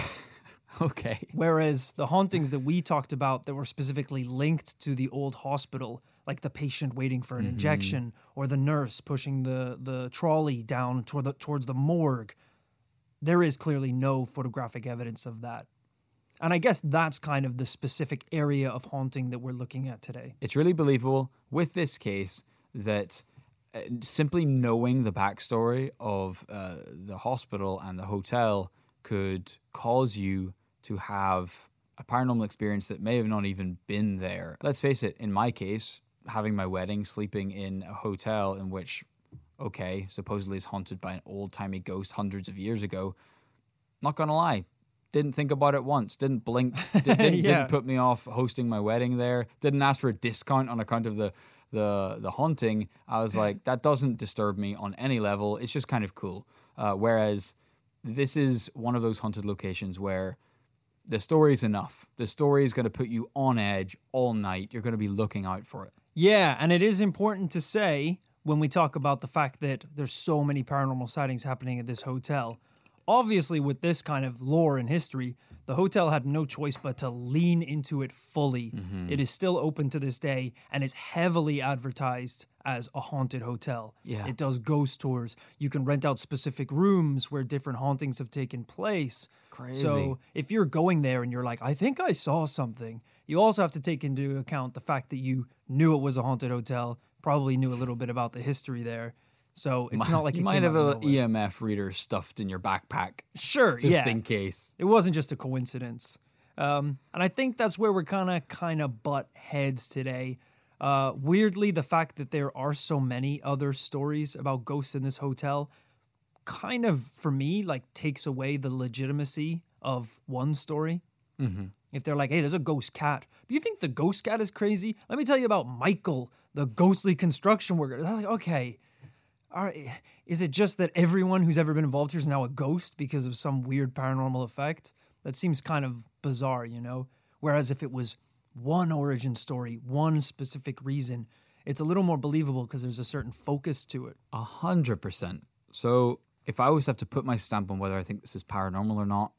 Okay. Whereas the hauntings that we talked about that were specifically linked to the old hospital, like the patient waiting for an injection or the nurse pushing the trolley down towards the morgue, there is clearly no photographic evidence of that. And I guess that's kind of the specific area of haunting that we're looking at today. It's really believable with this case that simply knowing the backstory of the hospital and the hotel could cause you to have a paranormal experience that may have not even been there. Let's face it, in my case, having my wedding, sleeping in a hotel in which, okay, supposedly is haunted by an old-timey ghost hundreds of years ago, not gonna lie, didn't think about it once, didn't blink, didn't put me off hosting my wedding there, didn't ask for a discount on account of the haunting. I was like, that doesn't disturb me on any level. It's just kind of cool. Whereas this is one of those haunted locations where the story's enough. The story is going to put you on edge all night. You're going to be looking out for it. Yeah, and it is important to say when we talk about the fact that there's so many paranormal sightings happening at this hotel. Obviously, with this kind of lore and history, the hotel had no choice but to lean into it fully. It is still open to this day and is heavily advertised as a haunted hotel. Yeah. It does ghost tours. You can rent out specific rooms where different hauntings have taken place. Crazy. So if you're going there and you're like, I think I saw something, you also have to take into account the fact that you knew it was a haunted hotel, probably knew a little bit about the history there. So it's not like you it might came have out an of nowhere. EMF reader stuffed in your backpack. Sure, Just in case. It wasn't just a coincidence. And I think that's where we're kind of butt heads today. Weirdly, the fact that there are so many other stories about ghosts in this hotel kind of, for me, like takes away the legitimacy of one story. Mm-hmm. If they're like, hey, there's a ghost cat. Do you think the ghost cat is crazy? Let me tell you about Michael, the ghostly construction worker. I'm like, okay. All right. Is it just that everyone who's ever been involved here is now a ghost because of some weird paranormal effect? That seems kind of bizarre, you know? Whereas if it was one origin story, one specific reason, it's a little more believable because there's a certain focus to it. 100%. So if I always have to put my stamp on whether I think this is paranormal or not,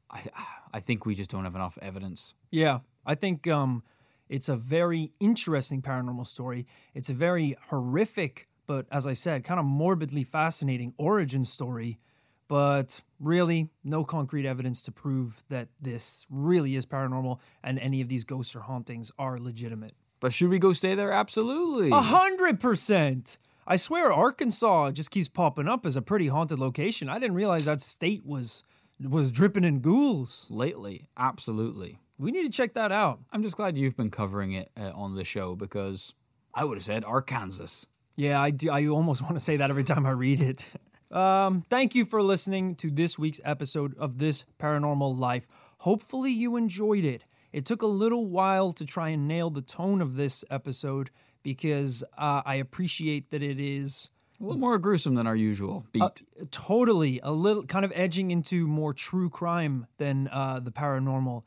I think we just don't have enough evidence. Yeah, I think it's a very interesting paranormal story. It's a very horrific, but as I said, kind of morbidly fascinating origin story. But really, no concrete evidence to prove that this really is paranormal and any of these ghosts or hauntings are legitimate. But should we go stay there? Absolutely. 100%! I swear Arkansas just keeps popping up as a pretty haunted location. I didn't realize that state was dripping in ghouls. Lately, absolutely. We need to check that out. I'm just glad you've been covering it on the show because I would have said Arkansas. Yeah, I do. I almost want to say that every time I read it. Thank you for listening to this week's episode of This Paranormal Life. Hopefully you enjoyed it. It took a little while to try and nail the tone of this episode because I appreciate that it is A little more gruesome than our usual beat. Totally. A little kind of edging into more true crime than the paranormal.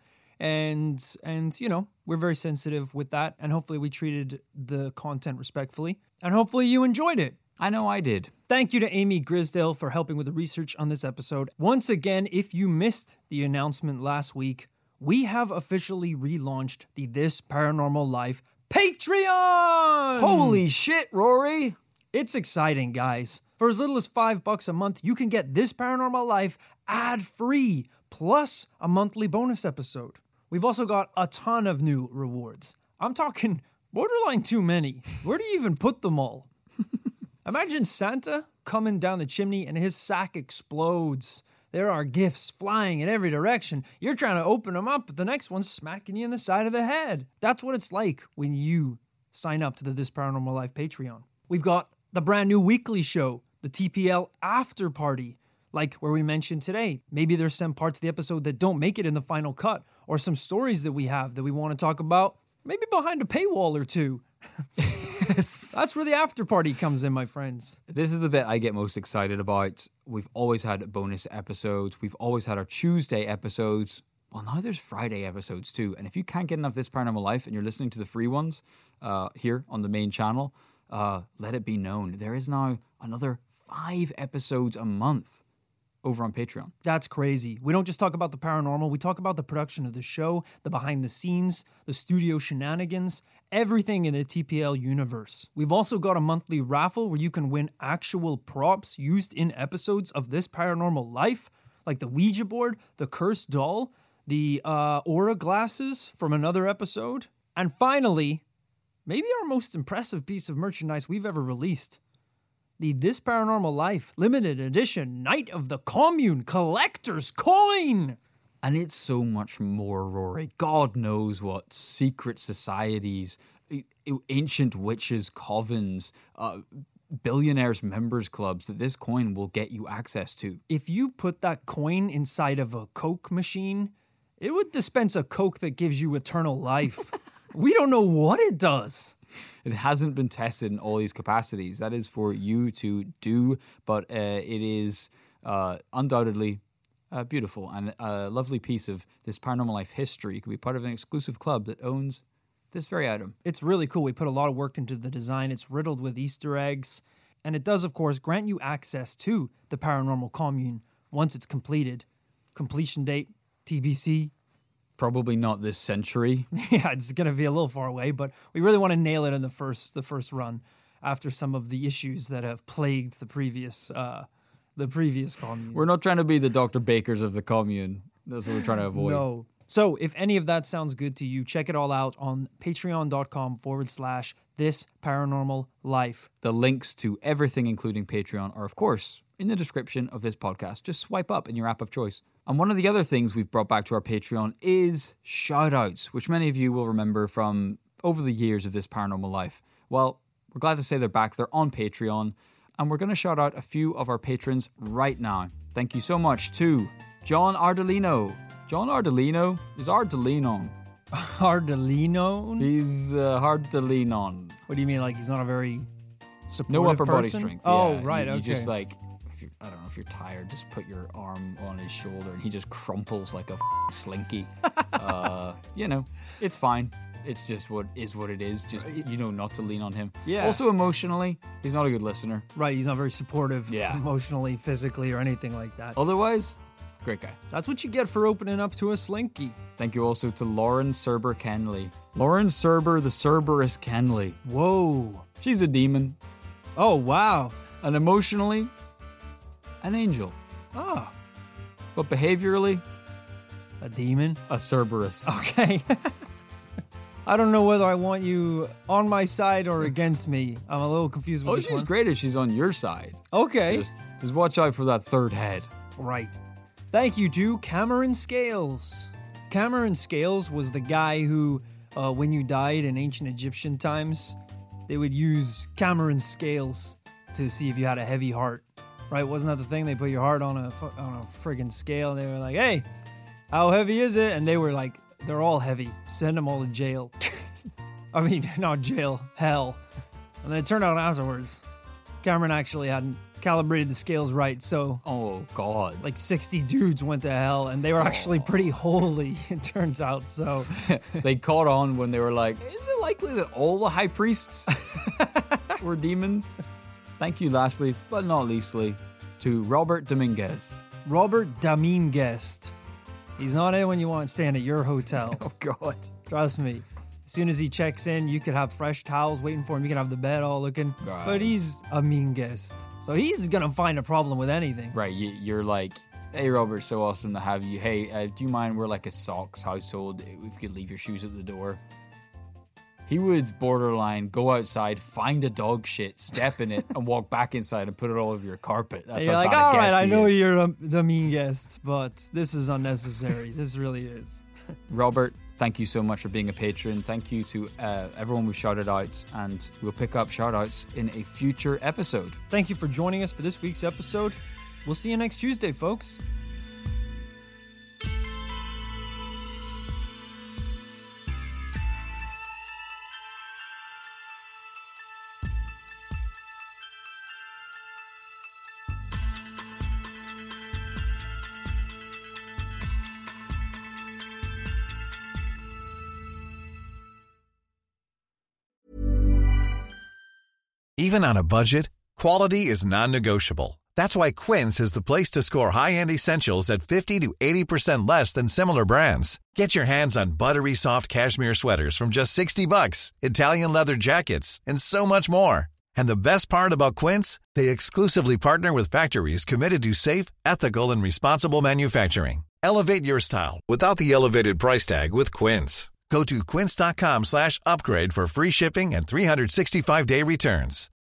And you know, we're very sensitive with that. And hopefully we treated the content respectfully. And hopefully you enjoyed it. I know I did. Thank you to Amy Grisdale for helping with the research on this episode. Once again, if you missed the announcement last week, we have officially relaunched the This Paranormal Life Patreon! Holy shit, Rory! It's exciting, guys. For as little as $5 a month, you can get This Paranormal Life ad-free, plus a monthly bonus episode. We've also got a ton of new rewards. I'm talking borderline too many. Where do you even put them all? Imagine Santa coming down the chimney and his sack explodes. There are gifts flying in every direction. You're trying to open them up, but the next one's smacking you in the side of the head. That's what it's like when you sign up to the This Paranormal Life Patreon. We've got the brand new weekly show, the TPL After Party, like where we mentioned today. Maybe there's some parts of the episode that don't make it in the final cut, or some stories that we have that we want to talk about, maybe behind a paywall or two. That's where the after party comes in, my friends. This is the bit I get most excited about. We've always had bonus episodes. We've always had our Tuesday episodes. Well, now there's Friday episodes too. And if you can't get enough This Paranormal Life and you're listening to the free ones here on the main channel, let it be known. There is now another 5 episodes a month over on Patreon. That's crazy. We don't just talk about the paranormal. We talk about the production of the show, the behind the scenes, the studio shenanigans, everything in the TPL universe. We've also got a monthly raffle where you can win actual props used in episodes of This Paranormal Life, like the Ouija board, the cursed doll, the aura glasses from another episode. And finally, maybe our most impressive piece of merchandise we've ever released. The This Paranormal Life limited edition Night of the Commune collector's coin. And it's so much more, Rory. God knows what secret societies, ancient witches' covens, billionaires' members' clubs that this coin will get you access to. If you put that coin inside of a Coke machine, it would dispense a Coke that gives you eternal life. We don't know what it does. It hasn't been tested in all these capacities. That is for you to do, but it is undoubtedly beautiful and a lovely piece of this Paranormal Life history. You can be part of an exclusive club that owns this very item. It's really cool. We put a lot of work into the design. It's riddled with Easter eggs. And it does, of course, grant you access to the Paranormal Commune once it's completed. Completion date, TBC. Probably not this century. Yeah, it's going to be a little far away, but we really want to nail it in the first run after some of the issues that have plagued the previous commune. We're not trying to be the Dr. Bakers of the commune. That's what we're trying to avoid. No. So if any of that sounds good to you, check it all out on patreon.com/This Paranormal Life. The links to everything, including Patreon, are, of course, in the description of this podcast. Just swipe up in your app of choice. And one of the other things we've brought back to our Patreon is shout-outs, which many of you will remember from over the years of This Paranormal Life. Well, we're glad to say they're back. They're on Patreon. And we're going to shout out a few of our patrons right now. Thank you so much to John Ardolino. John Ardolino is hard to lean on. Ardolino? He's hard to lean on. What do you mean? Like he's not a very supportive No upper body person? strength. Oh, yeah. right, You okay. just like, I don't know, if you're tired, just put your arm on his shoulder and he just crumples like a slinky. It's fine. It's just what it is. Just, not to lean on him. Yeah. Also, emotionally, he's not a good listener. Right, he's not very supportive Yeah. emotionally, physically, or anything like that. Otherwise, great guy. That's what you get for opening up to a slinky. Thank you also to Lauren Serber Kenley. Lauren Serber, the Cerberus Kenley. Whoa. She's a demon. Oh, wow. And emotionally, an angel. Ah, But behaviorally, a demon? a Cerberus. Okay. I don't know whether I want you on my side or against me. I'm a little confused with Oh, this she's one. great if she's on your side. Okay. Just watch out for that third head. Right. Thank you to Cameron Scales. Cameron Scales was the guy who, when you died in ancient Egyptian times, they would use Cameron Scales to see if you had a heavy heart. Right? Wasn't that the thing? They put your heart on a friggin' scale. And they were like, hey, how heavy is it? And they were like, they're all heavy. Send them all to jail. I mean, not jail, hell. And then it turned out afterwards, Cameron actually hadn't calibrated the scales right. So Oh, God. like 60 dudes went to hell, and they were actually pretty holy, it turns out. So They caught on when they were like, is it likely that all the high priests were demons? Thank you, lastly, but not leastly, to Robert Dominguez. Robert Dominguez. He's not anyone you want staying at your hotel. Oh, God. Trust me. As soon as he checks in, you could have fresh towels waiting for him. You can have the bed all looking. Right. But he's a mean guest. So he's going to find a problem with anything. Right, you're like, hey, Robert, so awesome to have you. Hey, do you mind, we're like a socks household, if you could leave your shoes at the door? He would borderline go outside, find a dog shit, step in it, and walk back inside and put it all over your carpet. That's you're how like, bad a all right, guest I he know is." you're the mean guest, but this is unnecessary. This really is. Robert, thank you so much for being a patron. Thank you to everyone we've shouted out, and we'll pick up shout outs in a future episode. Thank you for joining us for this week's episode. We'll see you next Tuesday, folks. Even on a budget, quality is non-negotiable. That's why Quince is the place to score high-end essentials at 50 to 80% less than similar brands. Get your hands on buttery soft cashmere sweaters from just $60, Italian leather jackets, and so much more. And the best part about Quince, they exclusively partner with factories committed to safe, ethical, and responsible manufacturing. Elevate your style without the elevated price tag with Quince. Go to quince.com/upgrade for free shipping and 365-day returns.